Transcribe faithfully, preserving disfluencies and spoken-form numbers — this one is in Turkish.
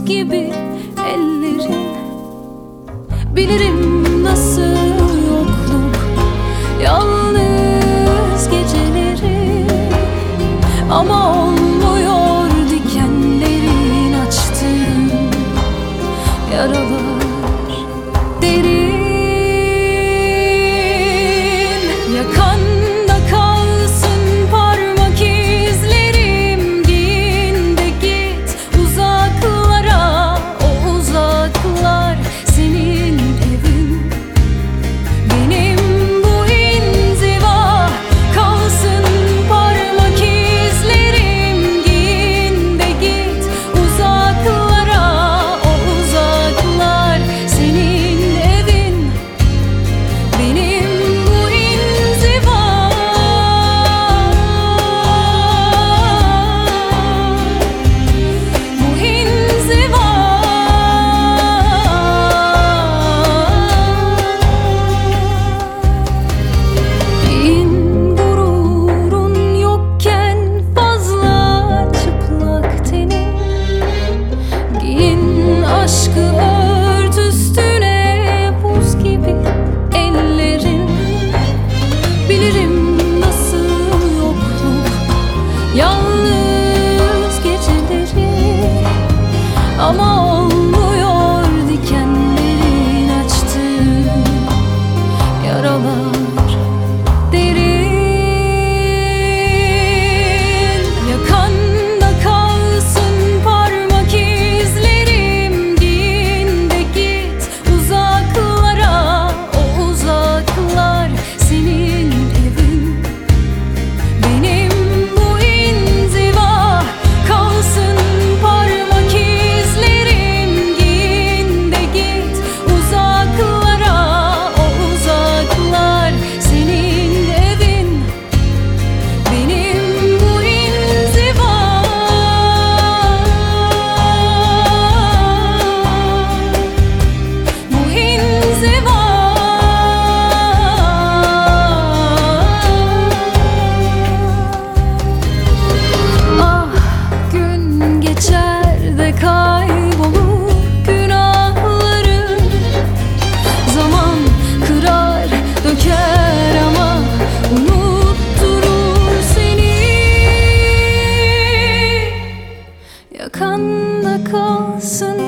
gibi ellerin. Bilirim nasıl yokluk, yalnız geceleri. Ama olmuyor dikenlerin açtığı yaralar derin. Yakanda kalsın parmak izlerim. Giyin de git uzaklara, o uzaklar senin evin. Benim bu inziva kalsın parmak izlerim. Giyin de git uzaklara, o uzaklar senin evin. Benim bu inziva, bu inziva. Giyin gururun yokken fazla çıplak tenin. Giyin aşkı ört üstüne buz gibi ellerin. Bilirim nasıl yokluk, yalnız geceleri. Ama olmuyor dikenlerin açtığı yaralar derin. Yakanda kalsın parmak izlerim. Giyin de git uzaklara, o uzaklar senin evin. Benim bu inziva kalsın parmak izlerim. Giyin de git uzaklara, o uzaklar senin evin. Benim bu inziva, bu inziva. Ah, gün geçer de kaybolur günahların. Zaman kırar döker ama unutturur seni. Yakanda kalsın